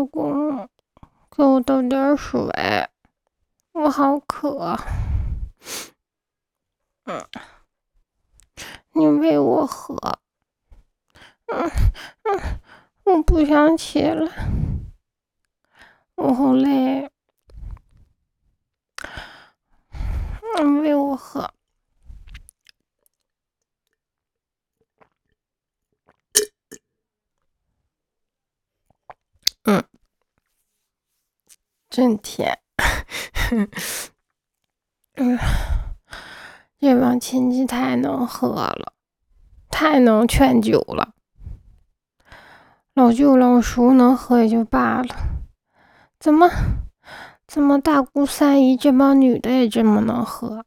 老公，给我倒点水，我好渴。你喂我喝。我不想起来，我好累。喂我喝。真甜。这帮亲戚太能喝了，太能劝酒了。老舅老叔能喝也就罢了，怎么大姑三姨这帮女的也这么能喝？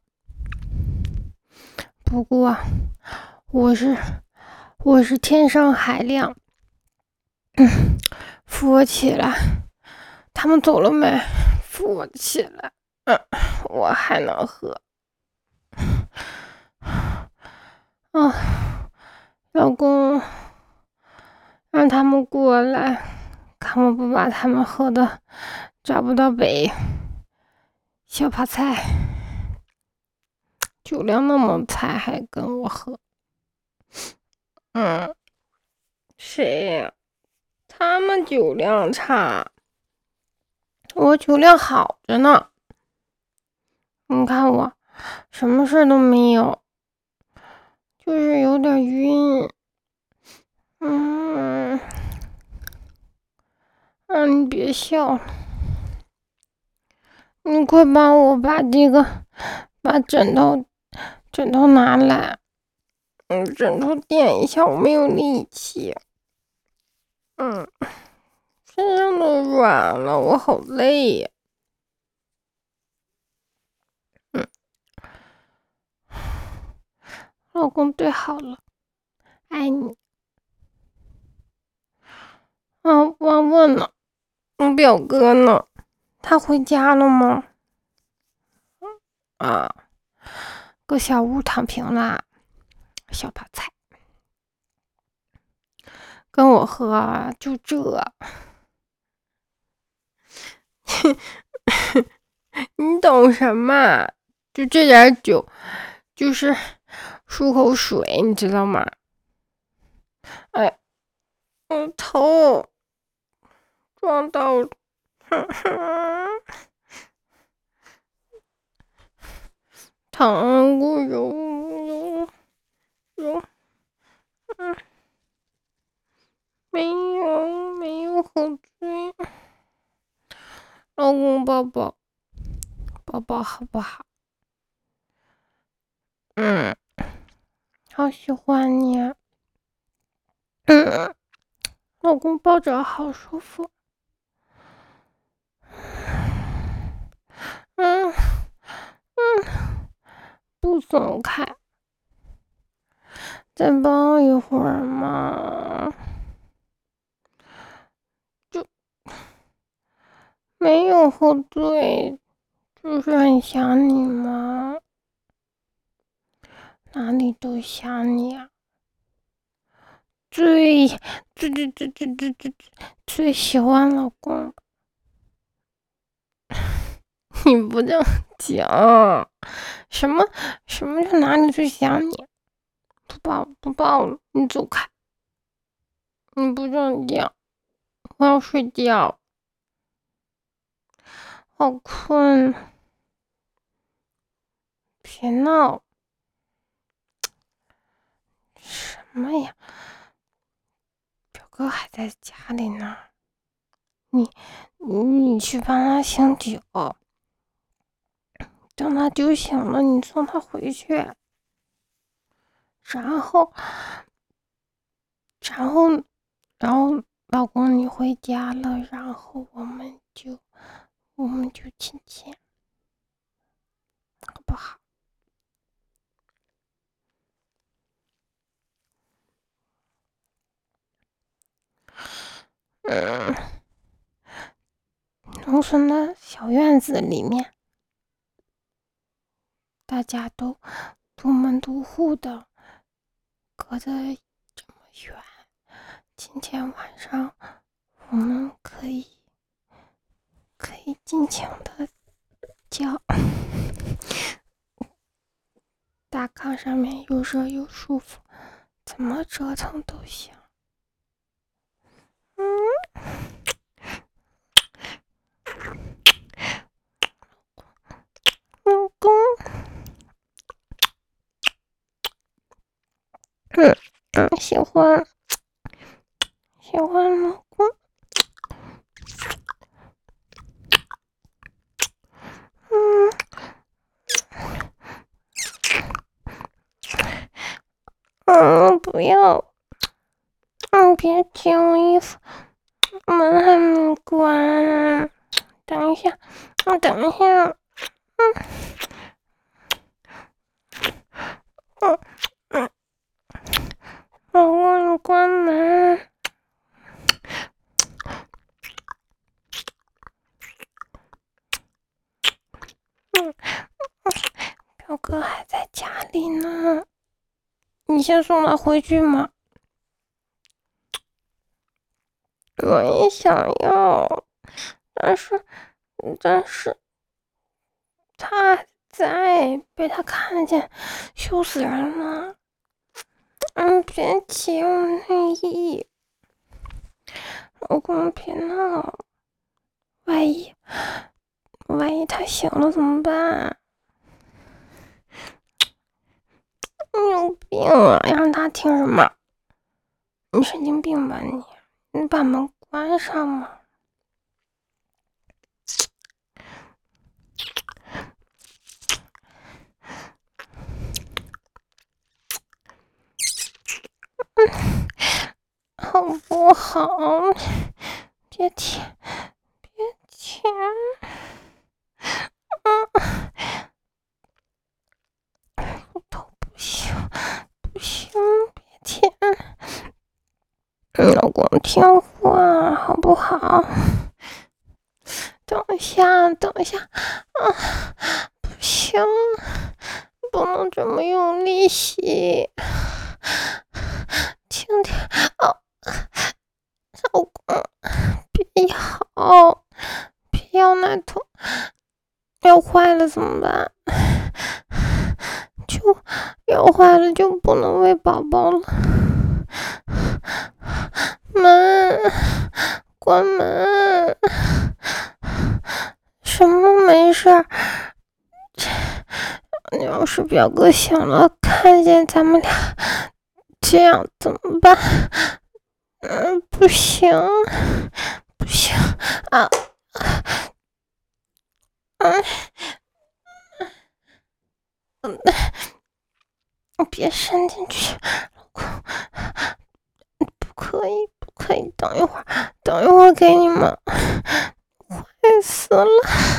不过我是天生海量。扶我起来。他们走了没？扶我起来。我还能喝。老公，让他们过来，看我不把他们喝的找不到北。小趴菜，酒量那么菜还跟我喝。谁呀？他们酒量差，我酒量好着呢。你看我什么事都没有，就是有点晕。你别笑了，你快帮我把枕头拿来。枕头垫一下，我没有力气。身上都软了，我好累呀。老公对好了，爱你。忘问了，表哥呢？他回家了吗？搁小屋躺平啦。小趴菜，跟我喝就这。你懂什么？就这点酒，就是漱口水，你知道吗？我头撞到了。疼，给我揉。没有喝醉。老公抱抱好不好？好喜欢你。老公抱着好舒服。不松开，再抱一会儿嘛。就没有喝醉，就是很想你嘛。哪里都想你啊。最喜欢老公。你不这样讲，什么叫哪里最想你？不抱了，你走开。你不这样讲，我要睡觉，好困。别闹。什么呀？表哥还在家里呢，你去帮他醒酒，等他酒醒了，你送他回去。然后，老公你回家了，然后我们就亲亲，好不好？农村的小院子里面，大家都独门独户的，隔得这么远。今天晚上我们可以轻的叫。大炕上面又热又舒服，怎么折腾都行。老公，喜欢老公。不要，别听我衣服，门还没关，等一下，老公，你关门。表哥还在家里呢，你先送他回去嘛。我也想要，但是他还在，被他看见，羞死人了。别提我内衣，老公别闹，万一他醒了怎么办？你有病啊！让他听什么？你神经病吧你！你把门关上嘛。好不好？别舔，骨头不行，别舔。老公听话好不好？等一下，不行，不能这么用力吸。轻点，老公，别咬奶头，咬坏了怎么办？咬坏了就不能喂宝宝了。关门。什么没事？要是表哥醒了，看见咱们俩这样怎么办？不行啊！别伸进去，老公，不可以，等一会儿给你们，坏死了！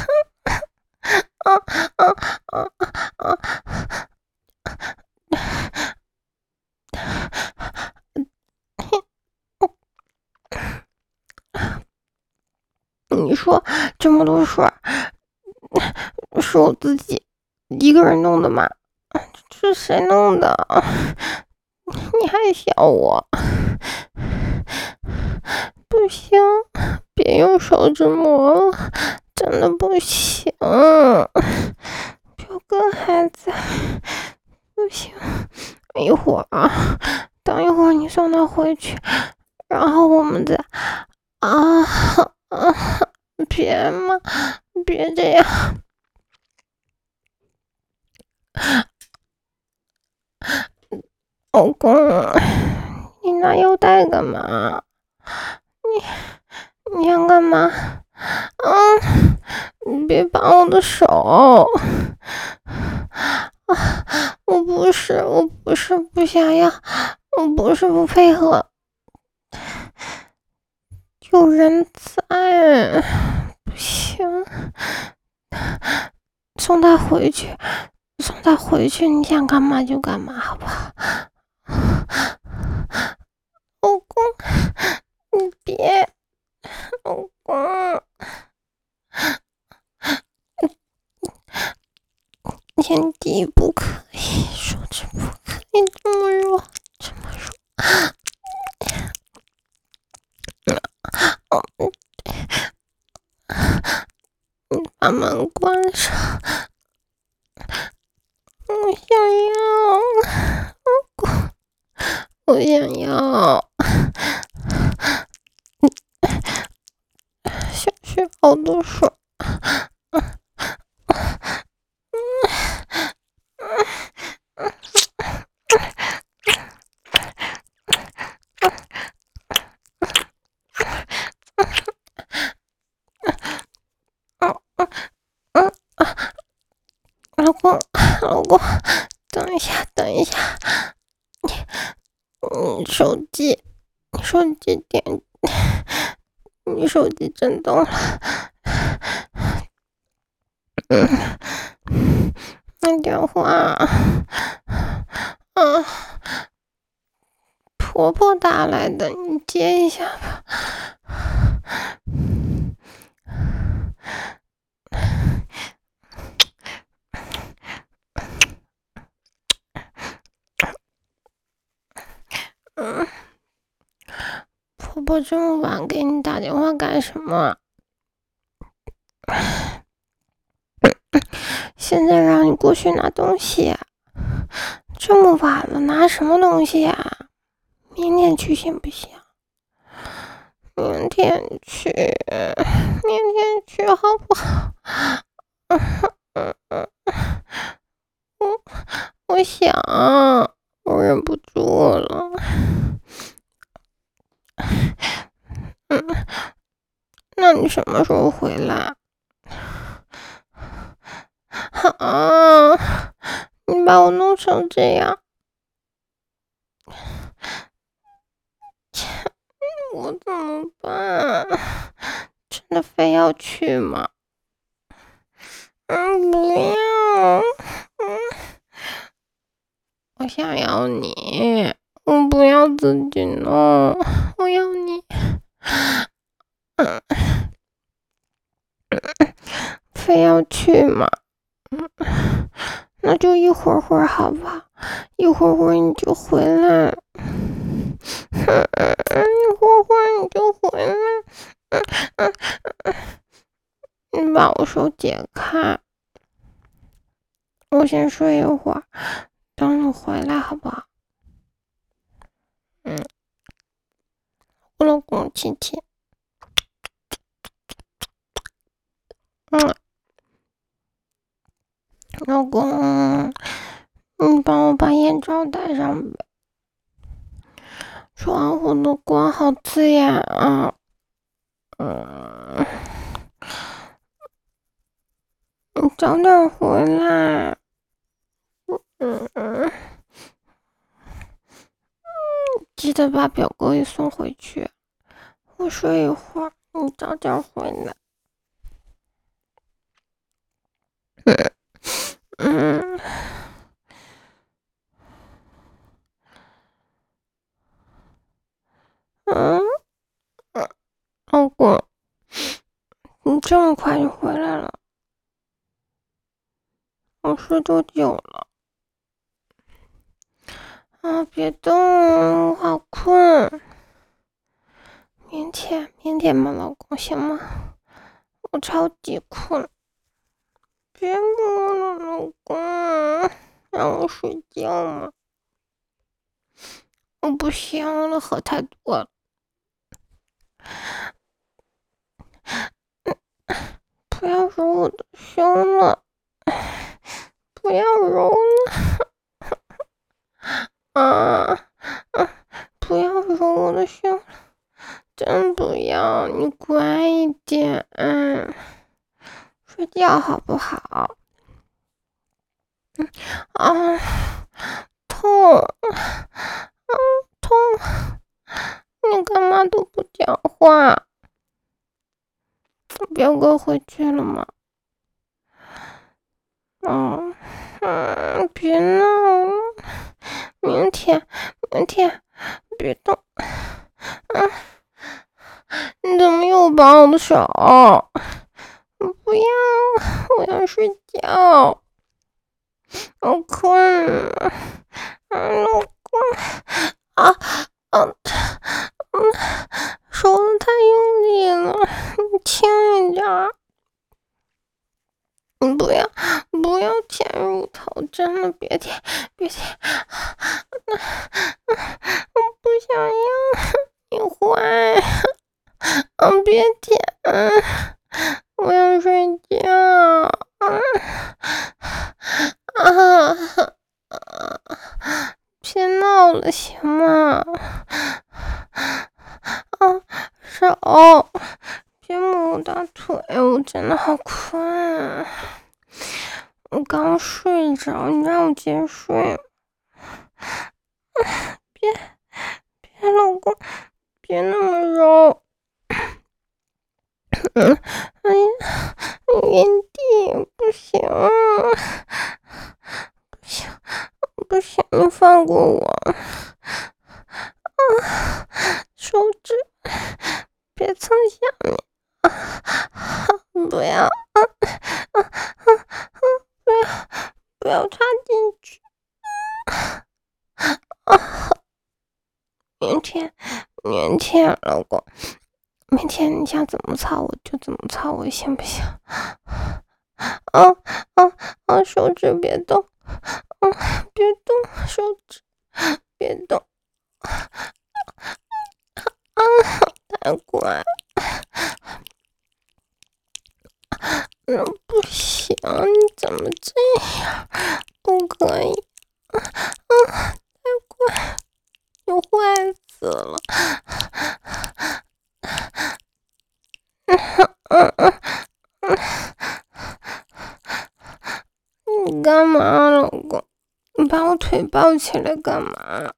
你说这么多水是我自己一个人弄的吗？是谁弄的？你还笑我？不行，别用手指摸了，真的不行。表哥还在，不行。等一会儿你送他回去，然后我们再别这样。老公，你拿腰带干嘛？你想干嘛？你别绑我的手！我不是不想要，我不是不配合，有人在，不行，送他回去，你想干嘛就干嘛，好不好？老公，你别，老公，眼底不可以，手指不可以这么弱。 把门关上。我想要，我想要，想学好多水。老公，等一下，你手机点，你手机震动了。那电话，婆婆打来的，你接一下吧。婆婆这么晚给你打电话干什么？现在让你过去拿东西，这么晚了拿什么东西呀？明天去行不行？明天去好不好？我想，我忍不住了。那你什么时候回来？你把我弄成这样，我怎么办？真的非要去吗？不要。我想要你，我不要自己弄，我要你。非要去吗？那就一会儿好不好？一会儿你就回来。一会儿你就回来。你把我手解开，我先睡一会儿，等你回来好不好？我老公亲亲。老公，你帮我把眼罩戴上呗。窗户的光好刺眼啊。你早点回来。记得把表哥也送回去。我睡一会儿，你早点回来。老公，你这么快就回来了？我睡多久了？别动，我好困。明天吧，老公，行吗？我超级困。别摸了，老公，让我睡觉嘛。我不行了，喝太多了。不要揉我的胸了，不要揉了。不要揉我的胸了，真不要，你乖一点。睡觉好不好？痛，痛，你干嘛都不讲话？表哥回去了吗？别闹了，明天，别动。你怎么又绑我的手？不要，我要睡觉。我困了。老公，手太用力了，你轻一点。 不要不要舔乳头，真的别舔，我不想要，你坏，别舔，我要睡觉，别闹了行吗？手，别摸我大腿，我真的好困。我刚睡着，你让我接着睡。别，老公，别那么揉。哎呀，原地不行，不行，你放过我。手指，别蹭下面。不要，不要插进去。明天，老公，明天你想怎么操我就怎么操我，行不行？手指别动，别动，手指别动。太乖了。不行，你怎么这样？不可以。太乖，你坏死了。你干嘛，老公？你把我腿抱起来干嘛？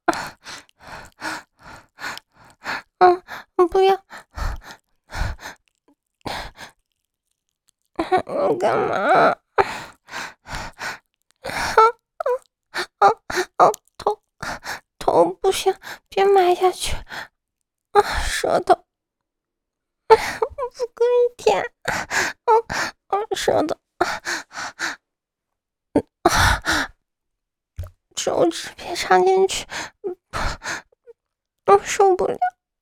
不要！你干嘛？头不行，别埋下去。舌头，不可以舔。舌头，手指别插进去，我受不了。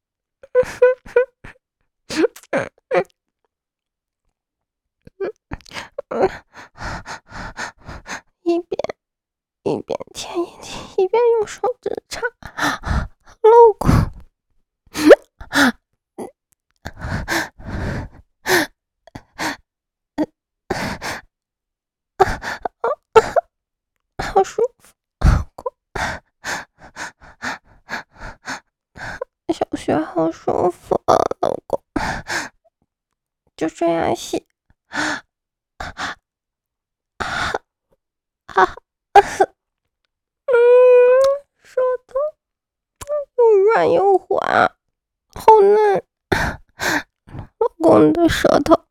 一边舔一边用手指插，老公。好舒服，小穴好舒服啊，老公，就这样洗。舌头又软又滑，好嫩，老公的舌头。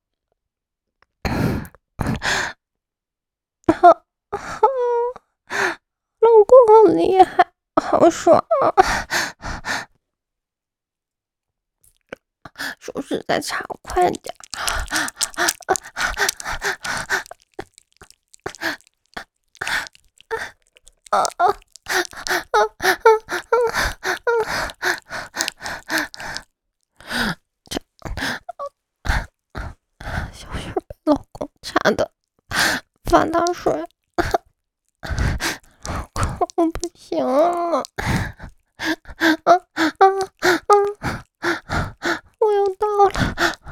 老公好厉害，好爽啊！手指再插快点。小雪被老公插的发大水，老公我不行了。我又到了。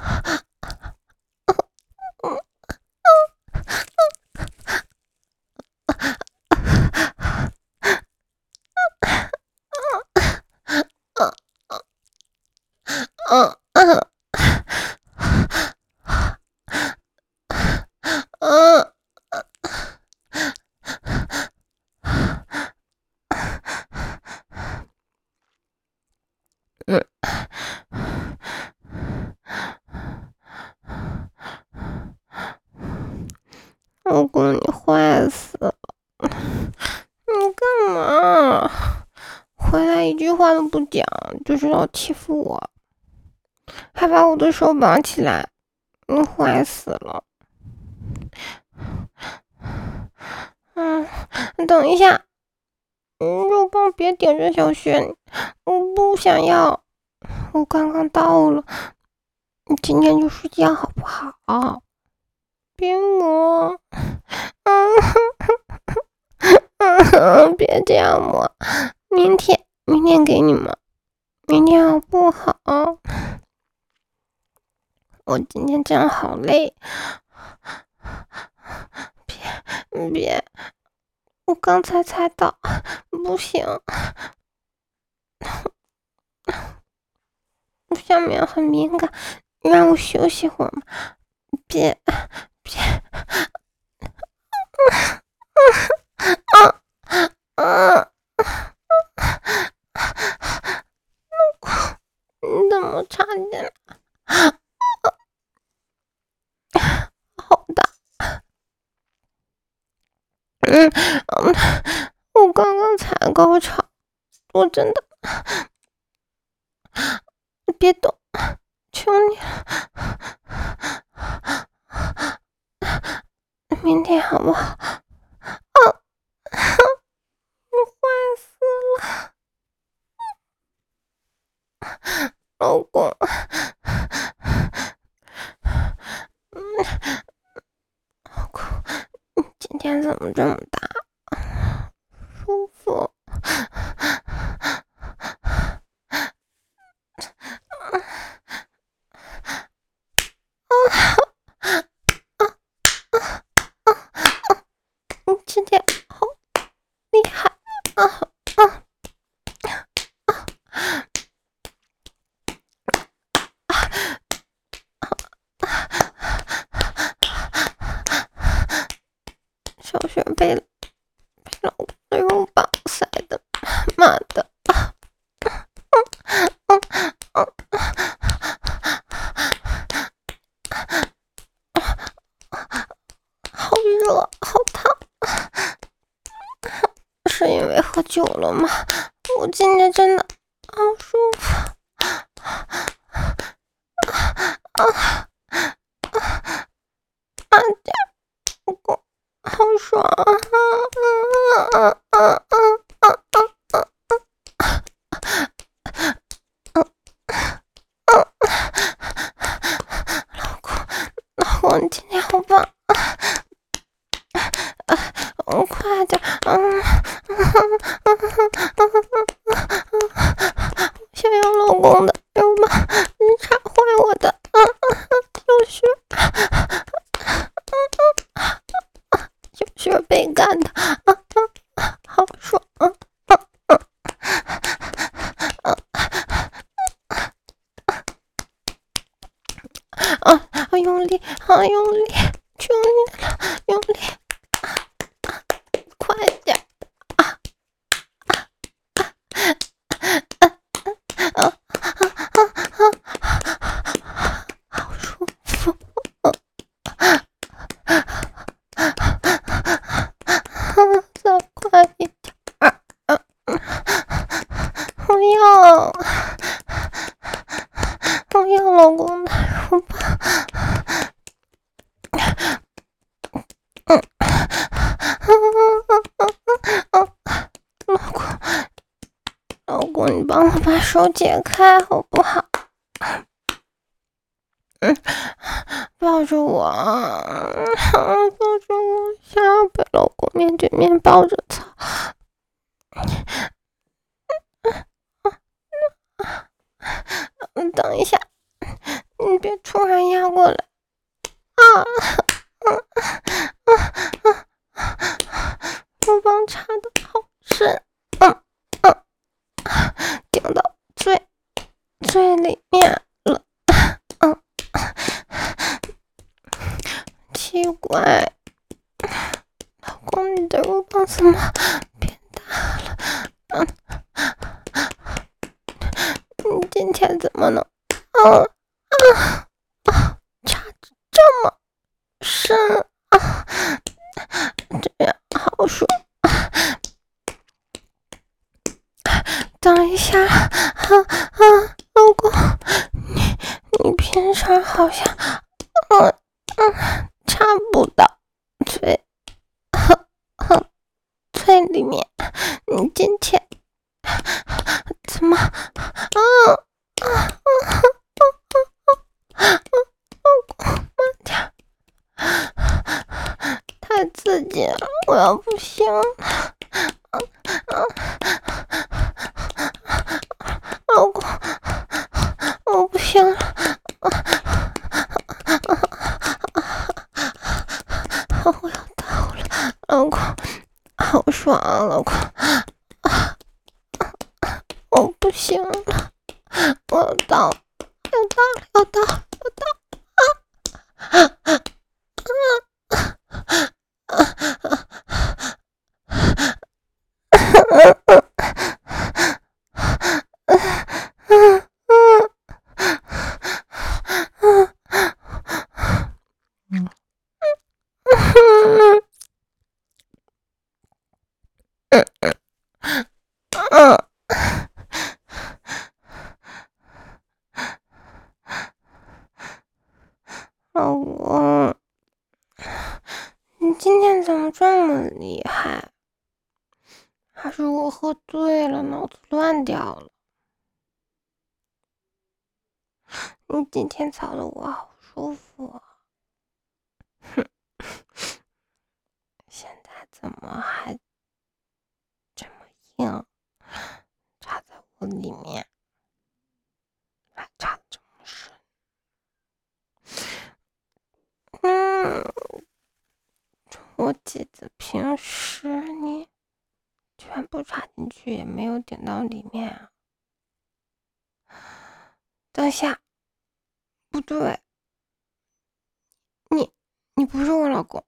老公，你坏死了！你干嘛？回来一句话都不讲，就知道欺负我，还把我的手绑起来，你坏死了！等一下，肉棒别顶着小雪，我不想要，我刚刚到了，你今天就睡觉好不好？ 别摸，别这样摸，明天给你摸，明天好不好？我今天真的好累，别，我刚才猜到，不行，我下面很敏感，让我休息会儿嘛，别，你怎么差点？好大，我刚刚才高潮，我真的，别动，求你了，明天好不好？我坏死了，老公，老公，你今天怎么这么大？舒服。你今天好厉害小雪被老公的肉棒塞的，妈的！好热，好烫，是因为喝酒了吗？我今天真的好舒服。老公，好爽老公，你今天好棒！快点，想要老公的肉棒，你插坏我的，小雪被干的，好爽，用力，用力，求你了，用力，快点，好舒服，再快一点，我要老公的肉棒。老公，你帮我把手解开好不好？抱着我，抱着我，想要被老公面对面抱着操。等一下，你别突然压过来。肉棒插的好深，顶到最里面了，奇怪，老公，你的肉棒怎么变大了？你今天怎么能插这么深这样好爽。等一下，老公，你平常好像插不到最里面，你今天怎么老公慢点， 刺激了，我要不行了。老公，我不行了。我要到了，老公，好爽啊，老公。我不行了，我要到了，要到了。老公，你今天怎么这么厉害？还是我喝醉了，脑子乱掉了？你今天操的我好舒服啊！哼，现在怎么还这么硬，插在我里面，还插得这么深？我记得平时你全部插进去，也没有顶到里面啊。等下，不对，你不是我老公，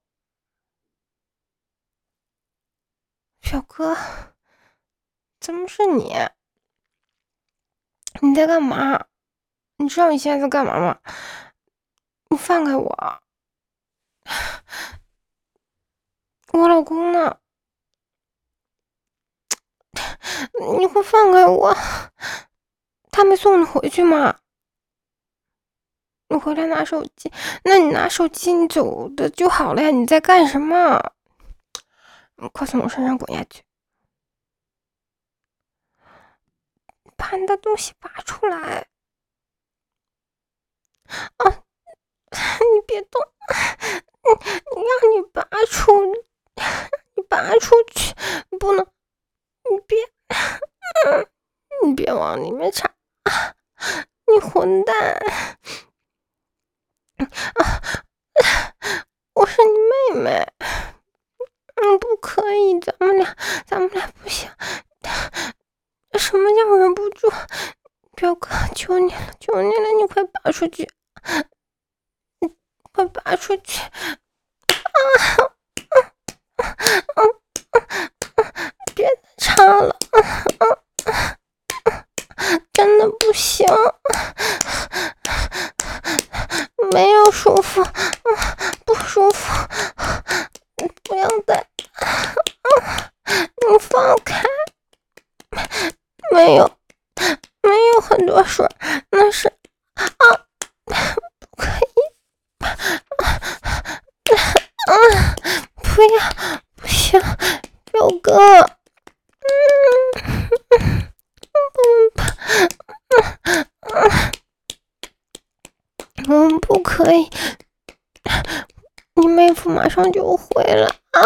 小哥，怎么是你？你在干嘛？你知道你现在在干嘛吗？你放开我！我老公呢？你会放开我？他没送你回去吗？你回来拿手机，那你拿手机你走的就好了呀！你在干什么？你快从我身上滚下去！把你的东西拔出来！啊！你别动！你让你拔出，你拔出去！不能！你别往里面插！你混蛋！我是你妹妹，不可以，咱们俩不行。什么叫忍不住？表哥，求你了，你快拔出去！快拔出去！别再插了！真的不行，没有舒服，不舒服，不要再，你放开，没有很多水，那是不可以，不要，不行，表哥，我们不可以，你妹夫马上就回来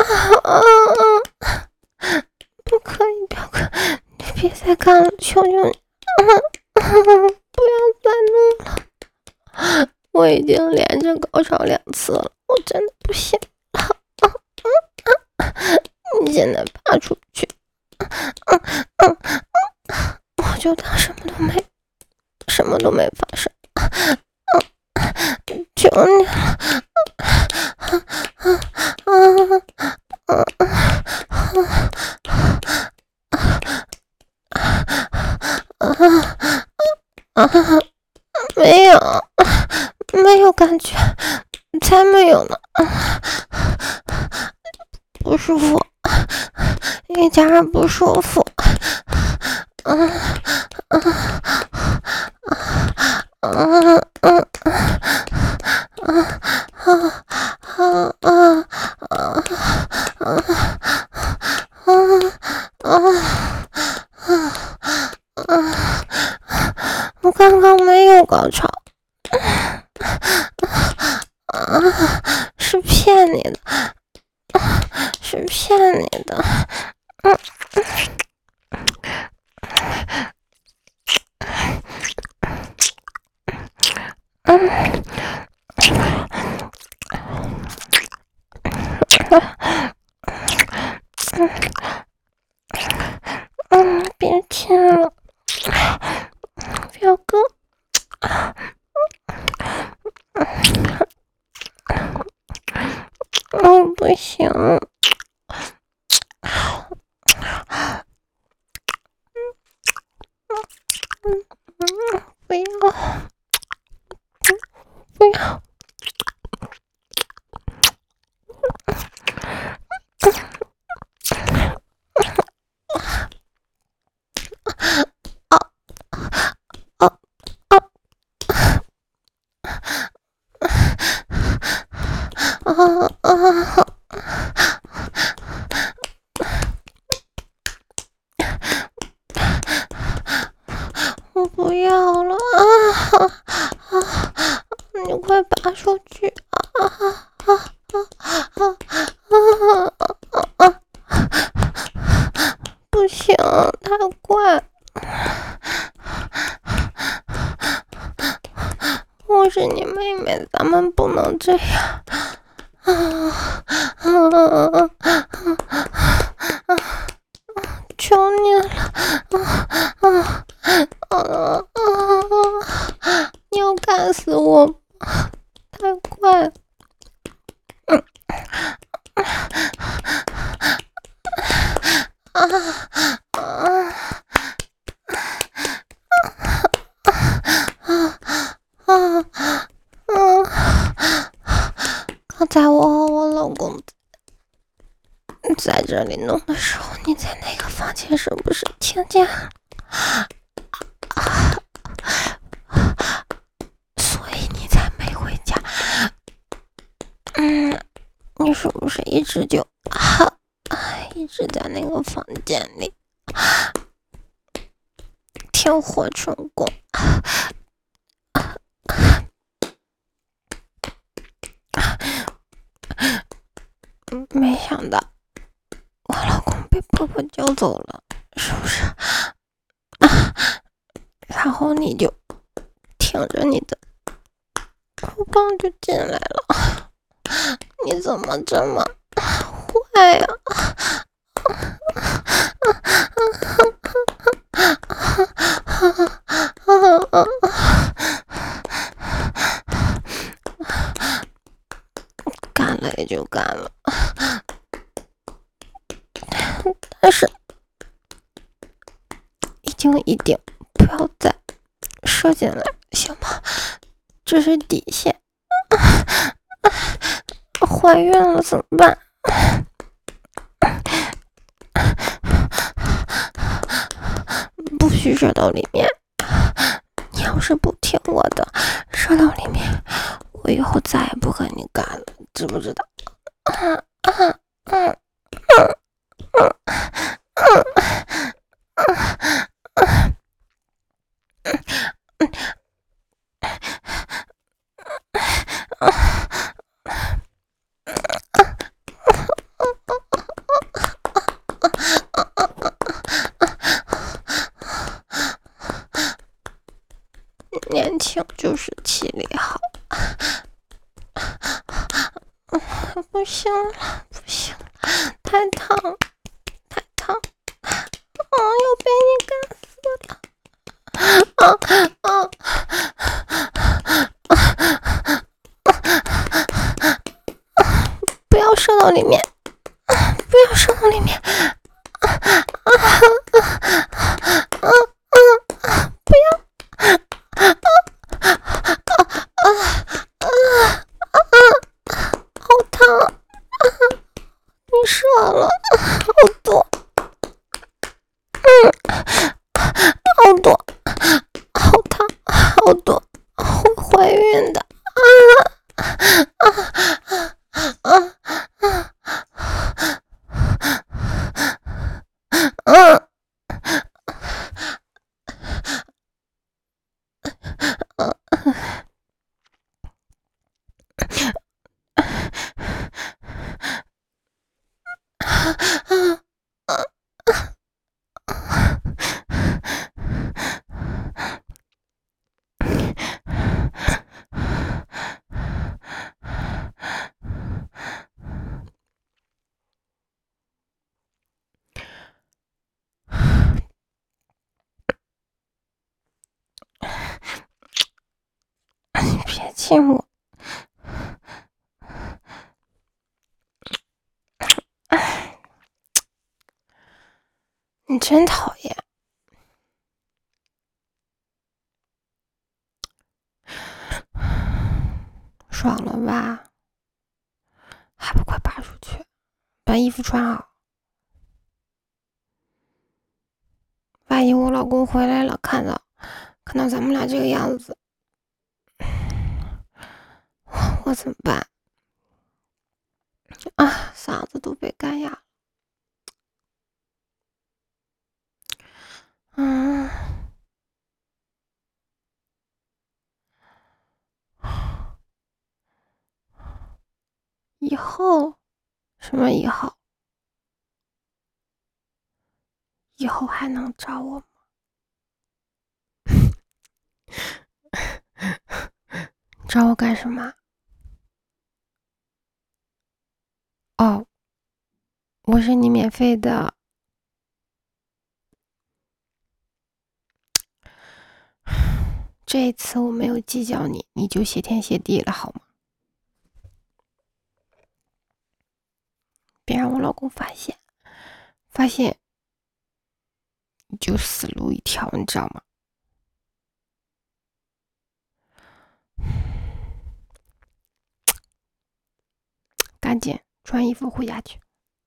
不可以，表哥，你别再干了，求求你，不要再弄了，我已经连着高潮2次了，我真的不行了，你现在拔出去，我就当什么都没发生，求你了，没有感觉，才没有呢，不舒服，一点儿不舒服，我刚刚没有高潮，是骗你的， 是骗你的。别亲了，表哥。不行。不要，不要。我不要了你快拔出去不行，太怪。我是你妹妹，咱们不能这样。求你了，你要干死我吗？太快了。刚才我和我老公在这里弄的时候，你在那个房间是不是听见？所以你才没回家。你是不是一直在那个房间里听火成功？没想到我老公被婆婆叫走了，是不是？然后你就挺着你的裤棒就进来了。你怎么这么坏呀？干了也就干了，但是一定不要再射进来，行吗？这是底线。怀孕了怎么办？不许射到里面。你要是不听我的，射到里面，我以后再也不和你干了，知不知道？年轻就是气力好。不行了，不行了，太烫，太烫！要被你干死了！不要射到里面，不要射到里面！不要！好烫！你射了，好多！好多！好烫！好多！会怀孕的！ 你别亲我，你真讨厌。爽了吧？还不快拔出去，把衣服穿好。万一我老公回来了，看到咱们俩这个样子，我怎么办？啊，嗓子都被干哑了。以后什么以后？以后还能找我吗？找我干什么？哦，我是你免费的。这一次我没有计较你，你就谢天谢地了好吗？别让我老公发现你就死路一条，你知道吗？赶紧穿衣服回家去。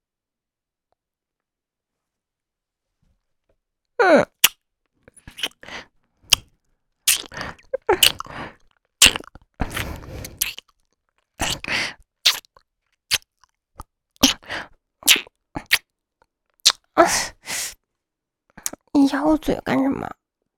你咬我嘴干什么？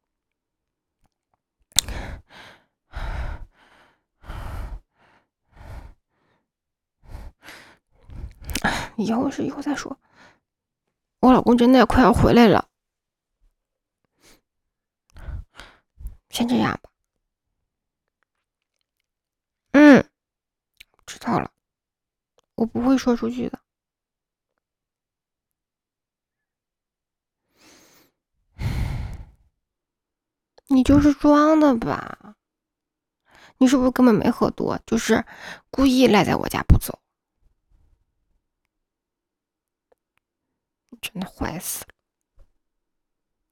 以后是以后再说。我老公真的快要回来了，先这样吧。知道了，我不会说出去的。你就是装的吧？你是不是根本没喝多，就是故意赖在我家不走？你真的坏死了。